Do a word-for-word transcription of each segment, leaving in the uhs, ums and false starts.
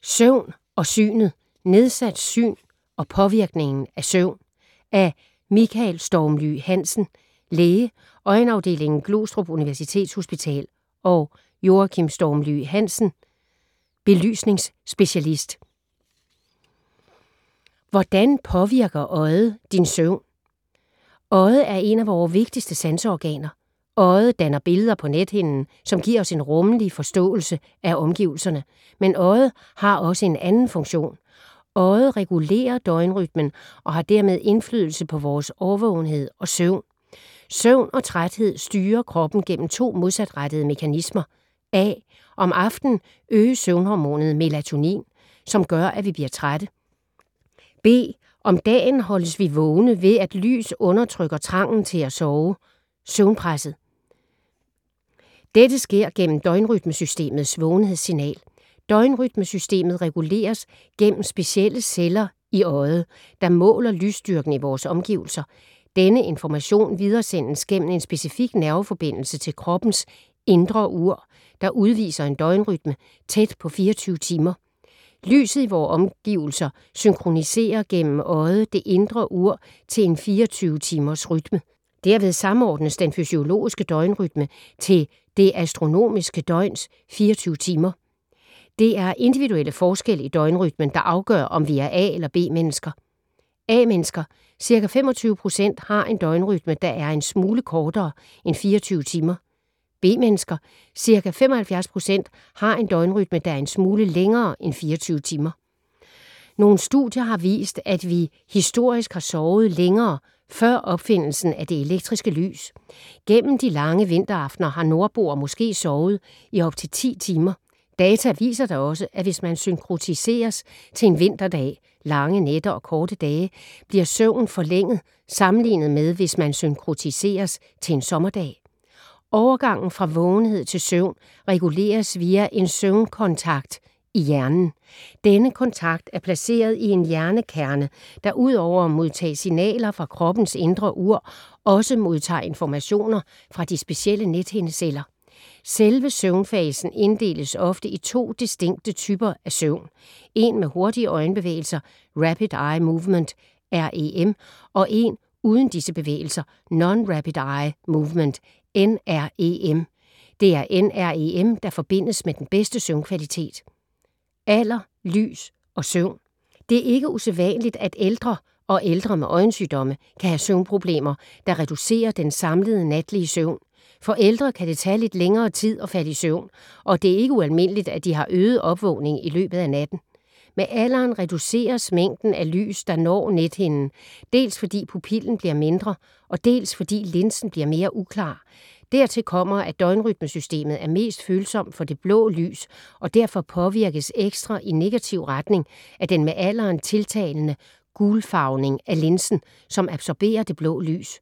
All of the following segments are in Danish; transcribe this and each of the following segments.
Søvn og synet, nedsat syn og påvirkningen af søvn Af Michael Stormly Hansen, læge, øjenafdelingen Glostrup Universitetshospital, og Joakim Stormly Hansen, belysningsspecialist. Hvordan påvirker øjet din søvn? Øjet er en af vores vigtigste sanseorganer. Øjet danner billeder på nethinden, som giver os en rummelig forståelse af omgivelserne. Men øjet har også en anden funktion. Øjet regulerer døgnrytmen og har dermed indflydelse på vores årvågenhed og søvn. Søvn og træthed styrer kroppen gennem to modsatrettede mekanismer. A. Om aftenen øges søvnhormonet melatonin, som gør, at vi bliver trætte. B. Om dagen holdes vi vågne ved, at lys undertrykker trangen til at sove. Søvnpresset. Dette sker gennem døgnrytmesystemets vågenhedssignal. Døgnrytmesystemet reguleres gennem specielle celler i øjet, der måler lysstyrken i vores omgivelser. Denne information videresendes gennem en specifik nerveforbindelse til kroppens indre ur, der udviser en døgnrytme tæt på fireogtyve timer. Lyset i vores omgivelser synkroniserer gennem øjet det indre ur til en fireogtyve timers rytme. Derved samordnes den fysiologiske døgnrytme til det astronomiske døgns fireogtyve timer. Det er individuelle forskelle i døgnrytmen, der afgør, om vi er A- eller B-mennesker. A-mennesker, ca. femogtyve procent, har en døgnrytme, der er en smule kortere end fireogtyve timer. B-mennesker, ca. femoghalvfjerds procent, har en døgnrytme, der er en smule længere end fireogtyve timer. Nogle studier har vist, at vi historisk har sovet længere før opfindelsen af det elektriske lys. Gennem de lange vinteraftener har nordboere måske sovet i op til ti timer. Data viser da også, at hvis man synkroniseres til en vinterdag, lange nætter og korte dage, bliver søvnen forlænget sammenlignet med, hvis man synkroniseres til en sommerdag. Overgangen fra vågenhed til søvn reguleres via en søvnkontakt i hjernen. Denne kontakt er placeret i en hjernekerne, der udover at modtage signaler fra kroppens indre ur, også modtager informationer fra de specielle nethindeceller. Selve søvnfasen inddeles ofte i to distinkte typer af søvn. En med hurtige øjenbevægelser, Rapid Eye Movement, R E M, og en uden disse bevægelser, Non-Rapid Eye Movement, N R E M. Det er N R E M, der forbindes med den bedste søvnkvalitet. Alder, lys og søvn. Det er ikke usædvanligt, at ældre og ældre med øjensygdomme kan have søvnproblemer, der reducerer den samlede natlige søvn. For ældre kan det tage lidt længere tid at falde i søvn, og det er ikke ualmindeligt, at de har øget opvågning i løbet af natten. Med alderen reduceres mængden af lys, der når nethinden, dels fordi pupillen bliver mindre, og dels fordi linsen bliver mere uklar. Dertil kommer, at døgnrytmesystemet er mest følsom for det blå lys, og derfor påvirkes ekstra i negativ retning af den med alderen tiltagende gulfarvning af linsen, som absorberer det blå lys.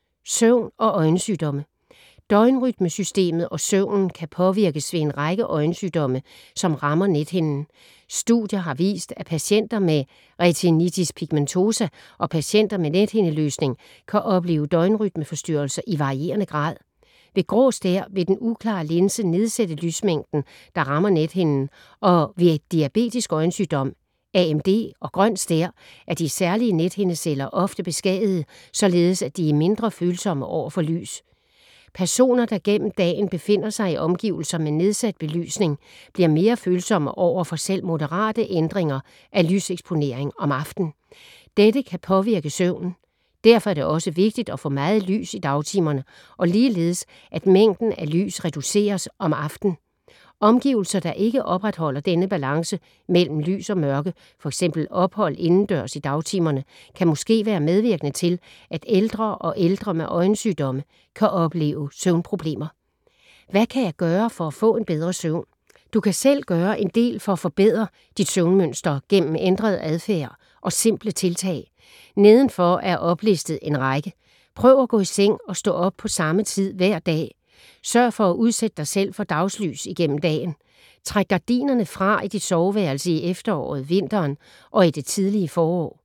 Søvn og øjensygdomme. Døgnrytmesystemet og søvnen kan påvirkes ved en række øjensygdomme, som rammer nethinden. Studier har vist, at patienter med retinitis pigmentosa og patienter med nethindeløsning kan opleve døgnrytmeforstyrrelser i varierende grad. Ved grå stær vil den uklare linse nedsætte lysmængden, der rammer nethinden, og ved diabetisk øjensygdom, A M D og grøn stær, er de særlige nethindeceller ofte beskadigede, således at de er mindre følsomme over for lys. Personer, der gennem dagen befinder sig i omgivelser med nedsat belysning, bliver mere følsomme over for selv moderate ændringer af lyseksponering om aftenen. Dette kan påvirke søvnen. Derfor er det også vigtigt at få meget lys i dagtimerne, og ligeledes at mængden af lys reduceres om aftenen. Omgivelser, der ikke opretholder denne balance mellem lys og mørke, f.eks. ophold indendørs i dagtimerne, kan måske være medvirkende til, at ældre og ældre med øjensygdomme kan opleve søvnproblemer. Hvad kan jeg gøre for at få en bedre søvn? Du kan selv gøre en del for at forbedre dit søvnmønster gennem ændret adfærd og simple tiltag. Nedenfor er oplistet en række. Prøv at gå i seng og stå op på samme tid hver dag. Sørg for at udsætte dig selv for dagslys igennem dagen. Træk gardinerne fra i dit soveværelse i efteråret, vinteren og i det tidlige forår.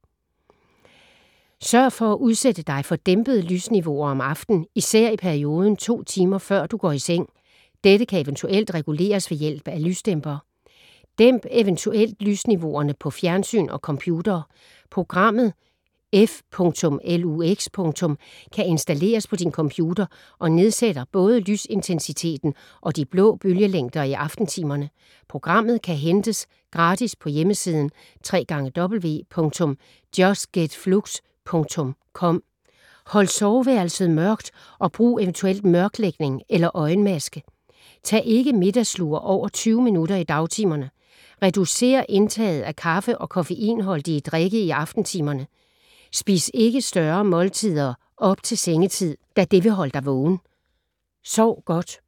Sørg for at udsætte dig for dæmpede lysniveauer om aftenen, især i perioden to timer før du går i seng. Dette kan eventuelt reguleres ved hjælp af lysdæmpere. Dæmp eventuelt lysniveauerne på fjernsyn og computere. Programmet F Lux kan installeres på din computer og nedsætter både lysintensiteten og de blå bølgelængder i aftentimerne. Programmet kan hentes gratis på hjemmesiden w w w punktum just get flux punktum com. Hold soveværelset mørkt og brug eventuelt mørklægning eller øjenmaske. Tag ikke middagslure over tyve minutter i dagtimerne. Reducer indtaget af kaffe og koffeinholdige drikke i aftentimerne. Spis ikke større måltider op til sengetid, da det vil holde dig vågen. Sov godt.